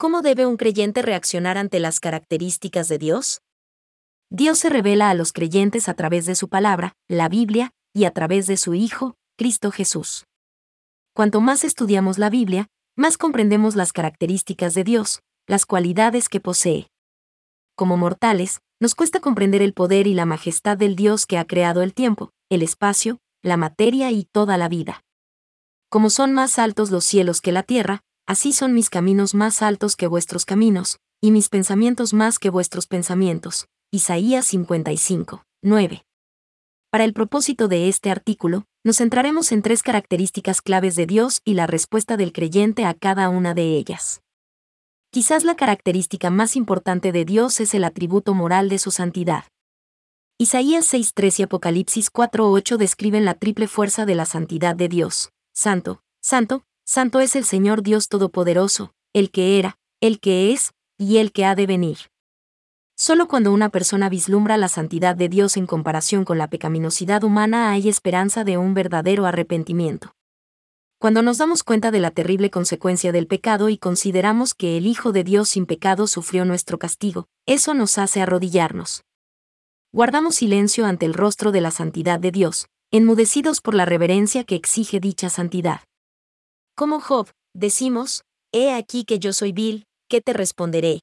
¿Cómo debe un creyente reaccionar ante las características de Dios? Dios se revela a los creyentes a través de su palabra, la Biblia, y a través de su Hijo, Cristo Jesús. Cuanto más estudiamos la Biblia, más comprendemos las características de Dios, las cualidades que posee. Como mortales, nos cuesta comprender el poder y la majestad del Dios que ha creado el tiempo, el espacio, la materia y toda la vida. Como son más altos los cielos que la tierra, así son mis caminos más altos que vuestros caminos, y mis pensamientos más que vuestros pensamientos. Isaías 55, 9. Para el propósito de este artículo, nos centraremos en 3 características claves de Dios y la respuesta del creyente a cada una de ellas. Quizás la característica más importante de Dios es el atributo moral de su santidad. Isaías 6:3 y Apocalipsis 4:8 describen la triple fuerza de la santidad de Dios. Santo, santo, santo es el Señor Dios Todopoderoso, el que era, el que es, y el que ha de venir. Solo cuando una persona vislumbra la santidad de Dios en comparación con la pecaminosidad humana hay esperanza de un verdadero arrepentimiento. Cuando nos damos cuenta de la terrible consecuencia del pecado y consideramos que el Hijo de Dios sin pecado sufrió nuestro castigo, eso nos hace arrodillarnos. Guardamos silencio ante el rostro de la santidad de Dios, enmudecidos por la reverencia que exige dicha santidad. Como Job, decimos, «He aquí que yo soy vil, ¿qué te responderé?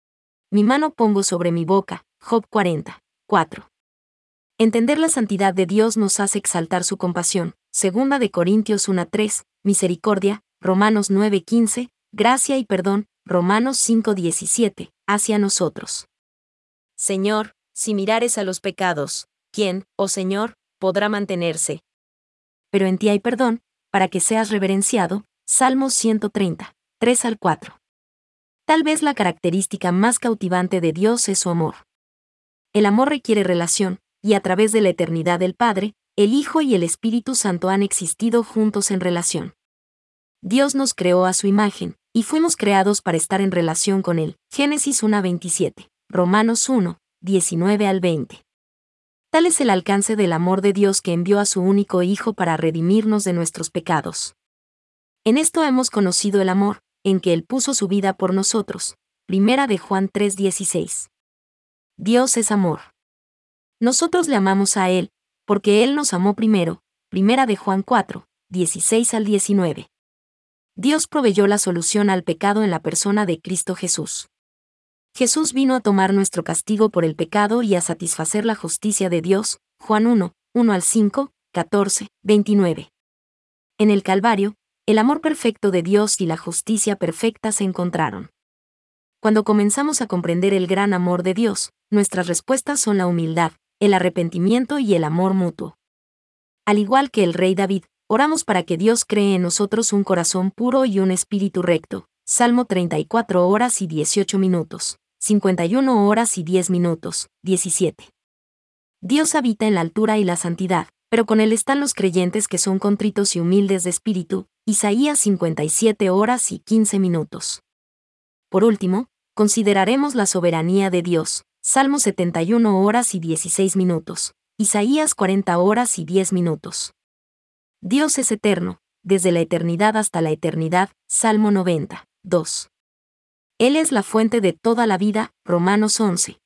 Mi mano pongo sobre mi boca», Job 40, 4. Entender la santidad de Dios nos hace exaltar su compasión, 2 de Corintios 1:3, misericordia, Romanos 9:15, gracia y perdón, Romanos 5:17, hacia nosotros. Señor, si mirares a los pecados, ¿quién, oh Señor, podrá mantenerse? Pero en ti hay perdón, para que seas reverenciado, Salmos 130, 3-4. Tal vez la característica más cautivante de Dios es su amor. El amor requiere relación, y a través de la eternidad del Padre, el Hijo y el Espíritu Santo han existido juntos en relación. Dios nos creó a su imagen, y fuimos creados para estar en relación con Él. Génesis 1:27, Romanos 1:19-20. Tal es el alcance del amor de Dios que envió a su único Hijo para redimirnos de nuestros pecados. En esto hemos conocido el amor, en que Él puso su vida por nosotros. 1 de Juan 3:16. Dios es amor. Nosotros le amamos a Él, porque Él nos amó primero. 1 de Juan 4:16-19. Dios proveyó la solución al pecado en la persona de Cristo Jesús. Jesús vino a tomar nuestro castigo por el pecado y a satisfacer la justicia de Dios. Juan 1:1-5, 14, 29. En el Calvario, el amor perfecto de Dios y la justicia perfecta se encontraron. Cuando comenzamos a comprender el gran amor de Dios, nuestras respuestas son la humildad, el arrepentimiento y el amor mutuo. Al igual que el rey David, oramos para que Dios cree en nosotros un corazón puro y un espíritu recto. Salmo 34 horas y 18 minutos, 51 horas y 10 minutos, 17. Dios habita en la altura y la santidad, pero con Él están los creyentes que son contritos y humildes de espíritu. Isaías 57 horas y 15 minutos. Por último, consideraremos la soberanía de Dios. Salmo 71 horas y 16 minutos. Isaías 40 horas y 10 minutos. Dios es eterno, desde la eternidad hasta la eternidad. Salmo 90, 2. Él es la fuente de toda la vida. Romanos 11,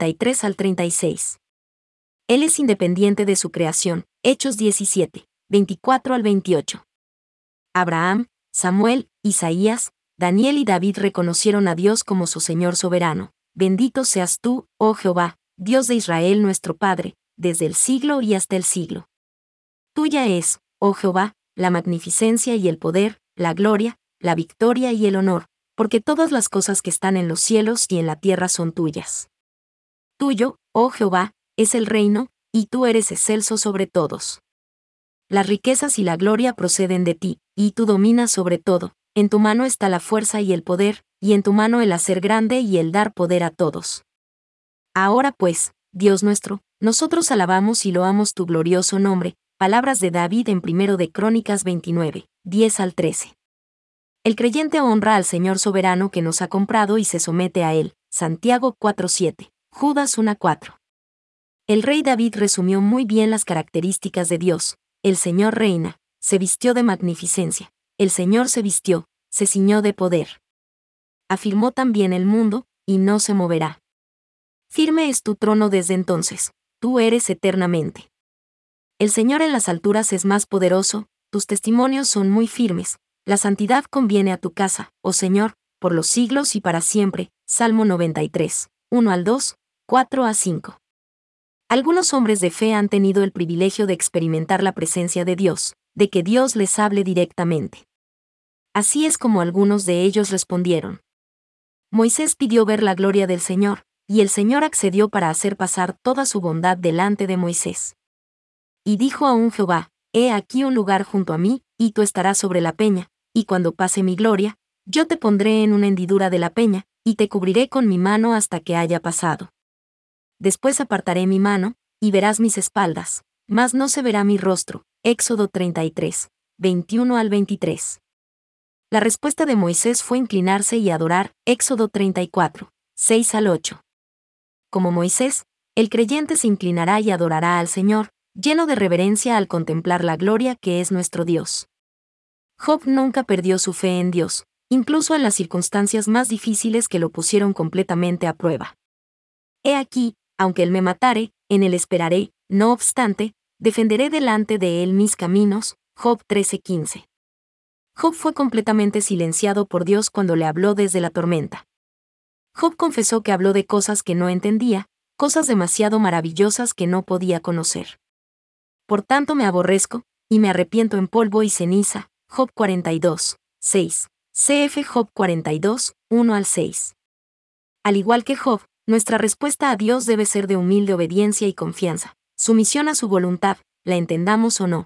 33-36. Él es independiente de su creación. Hechos 17, 24-28. Abraham, Samuel, Isaías, Daniel y David reconocieron a Dios como su Señor soberano. Bendito seas tú, oh Jehová, Dios de Israel nuestro Padre, desde el siglo y hasta el siglo. Tuya es, oh Jehová, la magnificencia y el poder, la gloria, la victoria y el honor, porque todas las cosas que están en los cielos y en la tierra son tuyas. Tuyo, oh Jehová, es el reino, y tú eres excelso sobre todos. Las riquezas y la gloria proceden de ti, y tú dominas sobre todo. En tu mano está la fuerza y el poder, y en tu mano el hacer grande y el dar poder a todos. Ahora pues, Dios nuestro, nosotros alabamos y loamos tu glorioso nombre. Palabras de David en 1 de Crónicas 29, 10-13. El creyente honra al Señor soberano que nos ha comprado y se somete a Él. Santiago 4:7, Judas 1:4. El rey David resumió muy bien las características de Dios. El Señor reina, se vistió de magnificencia. El Señor se vistió, se ciñó de poder. afirmó también el mundo, y no se moverá. Firme es tu trono desde entonces, tú eres eternamente. El Señor en las alturas es más poderoso, tus testimonios son muy firmes, la santidad conviene a tu casa, oh Señor, por los siglos y para siempre. Salmo 93, 1 al 2, 4 a 5. Algunos hombres de fe han tenido el privilegio de experimentar la presencia de Dios, de que Dios les hable directamente. Así es como algunos de ellos respondieron. Moisés pidió ver la gloria del Señor, y el Señor accedió para hacer pasar toda su bondad delante de Moisés. Y dijo aún Jehová, he aquí un lugar junto a mí, y tú estarás sobre la peña, y cuando pase mi gloria, yo te pondré en una hendidura de la peña, y te cubriré con mi mano hasta que haya pasado. Después apartaré mi mano, y verás mis espaldas, mas no se verá mi rostro. Éxodo 33, 21 al 23. La respuesta de Moisés fue inclinarse y adorar. Éxodo 34, 6 al 8. Como Moisés, el creyente se inclinará y adorará al Señor, lleno de reverencia al contemplar la gloria que es nuestro Dios. Job nunca perdió su fe en Dios, incluso en las circunstancias más difíciles que lo pusieron completamente a prueba. He aquí, aunque él me matare, en él esperaré, no obstante, defenderé delante de él mis caminos. Job 13:15. Job fue completamente silenciado por Dios cuando le habló desde la tormenta. Job confesó que habló de cosas que no entendía, cosas demasiado maravillosas que no podía conocer. Por tanto me aborrezco, y me arrepiento en polvo y ceniza. Job 42, 6. Cf. Job 42, 1 al 6. Al igual que Job, nuestra respuesta a Dios debe ser de humilde obediencia y confianza, sumisión a su voluntad, la entendamos o no.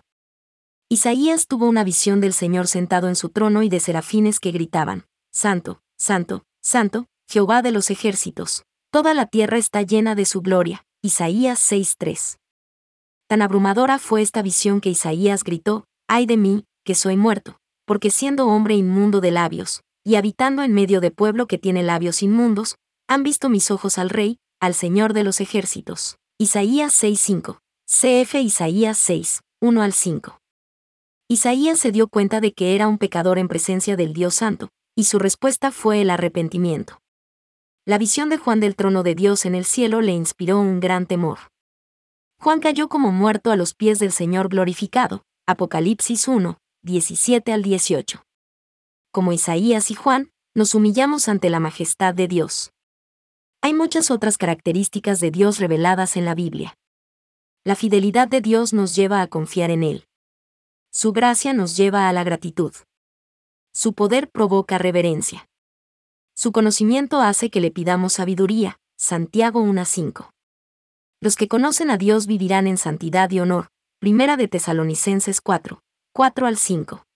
Isaías tuvo una visión del Señor sentado en su trono y de serafines que gritaban, Santo, Santo, Santo, Jehová de los ejércitos, toda la tierra está llena de su gloria. Isaías 6:3. Tan abrumadora fue esta visión que Isaías gritó, ay de mí, que soy muerto, porque siendo hombre inmundo de labios, y habitando en medio de pueblo que tiene labios inmundos, han visto mis ojos al Rey, al Señor de los ejércitos. Isaías 6:5. Cf. Isaías 6, 1 al 5. Isaías se dio cuenta de que era un pecador en presencia del Dios Santo, y su respuesta fue el arrepentimiento. La visión de Juan del trono de Dios en el cielo le inspiró un gran temor. Juan cayó como muerto a los pies del Señor glorificado. Apocalipsis 1, 17 al 18. Como Isaías y Juan, nos humillamos ante la majestad de Dios. Hay muchas otras características de Dios reveladas en la Biblia. La fidelidad de Dios nos lleva a confiar en Él. Su gracia nos lleva a la gratitud. Su poder provoca reverencia. Su conocimiento hace que le pidamos sabiduría. Santiago 1:5. Los que conocen a Dios vivirán en santidad y honor. Primera de Tesalonicenses 4, 4 al 5.